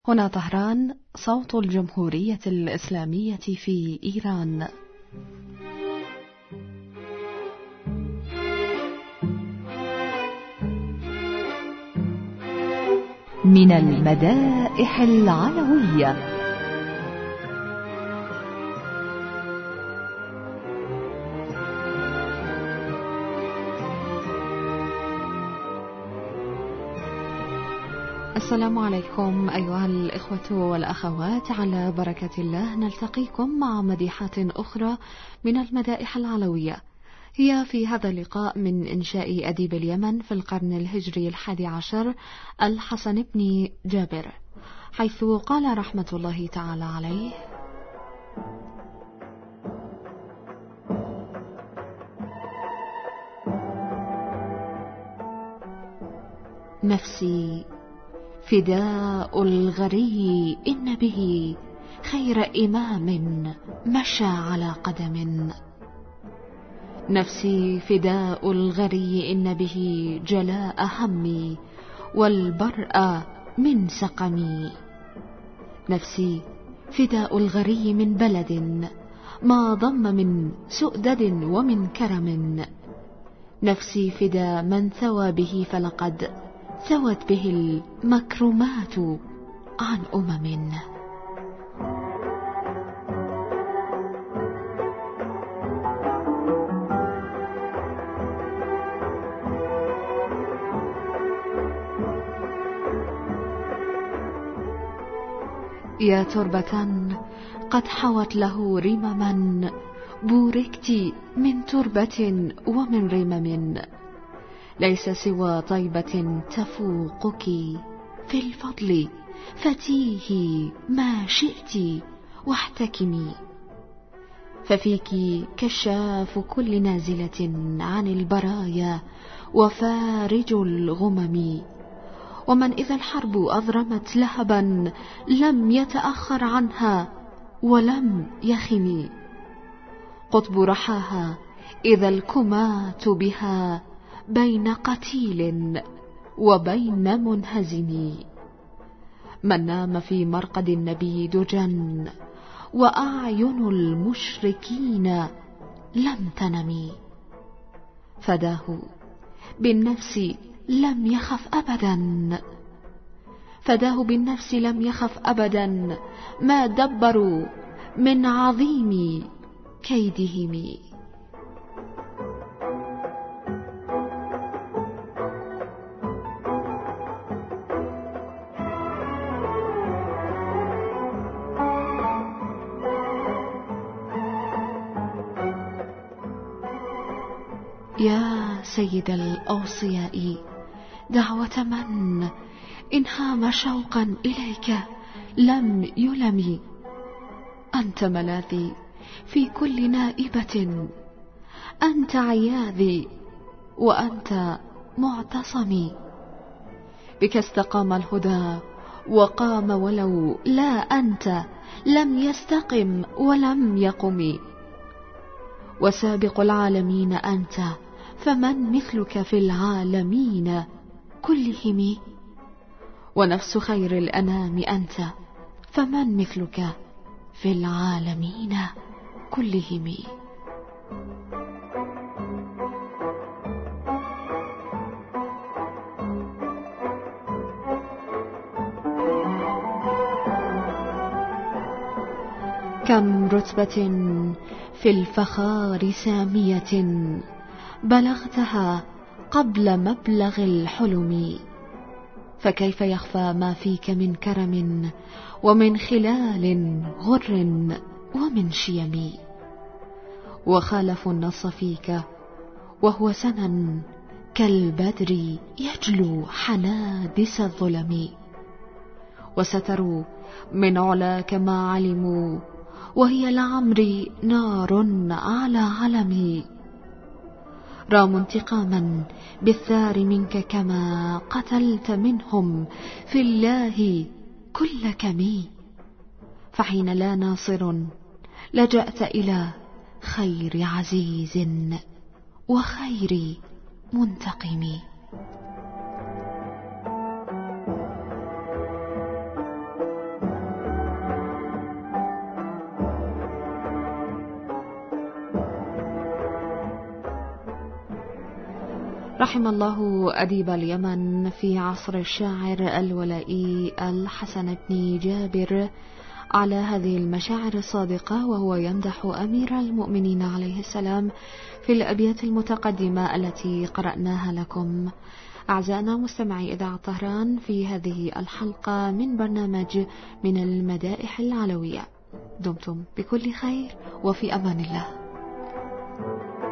هنا طهران، صوت الجمهورية الإسلامية في إيران. من المدائح العلوية. السلام عليكم أيها الإخوة والأخوات، على بركة الله نلتقيكم مع مديحات أخرى من المدائح العلوية. هي في هذا اللقاء من إنشاء أديب اليمن في القرن الهجري 11 الحسن بن جابر، حيث قال رحمة الله تعالى عليه: نفسي فداء الغري إن به خير إمام مشى على قدم. نفسي فداء الغري إن به جلاء همي والبرء من سقمي. نفسي فداء الغري من بلد ما ضم من سؤدد ومن كرم. نفسي فدا من ثوى به فلقد ثوت به المكرمات عن أمم. يا تربة قد حوت له رمما، بوركت من تربة ومن رمم. ليس سوى طيبة تفوقك في الفضل، فتيه ما شئت واحتكمي. ففيك كشاف كل نازلة عن البرايا وفارج الغمم. ومن إذا الحرب أضرمت لهبا لم يتأخر عنها ولم يخم. قطب رحاها إذا الكمات بها بين قتيل وبين منهزم. من نام في مرقد النبي دجا وأعين المشركين لم تنم. فداه بالنفس لم يخف أبدا، فداه بالنفس لم يخف أبدا، ما دبروا من عظيم كيدهم. يا سيد الأوصياء، دعوة من إن هام شوقا إليك لم يلم. أنت ملاذي في كل نائبة، أنت عياذي وأنت معتصمي. بك استقام الهدى وقام، ولو لا أنت لم يستقم ولم يقم. وسابق العالمين أنت، فمن مثلك في العالمين كلهم. ونفس خير الأنام أنت، فمن مثلك في العالمين كلهم. كم رتبة في الفخار سامية بلغتها قبل مبلغ الحلم. فكيف يخفى ما فيك من كرم ومن خلال غر ومن شيم. وخالف النص فيك وهو سنا كالبدر يجلو حنادس الظلم. وستروا من علاك ما علموا، وهي لعمري نار على علمي. راموا انتقاما بالثار منك، كما قتلت منهم في الله كل كمي. فحين لا ناصر لجأت إلى خير عزيز وخير منتقم. رحم الله أديب اليمن في عصر الشاعر الولائي الحسن بن جابر على هذه المشاعر الصادقة، وهو يمدح أمير المؤمنين عليه السلام في الأبيات المتقدمة التي قرأناها لكم. أعزائنا مستمعي إذاعة طهران، في هذه الحلقة من برنامج من المدائح العلوية، دمتم بكل خير وفي أمان الله.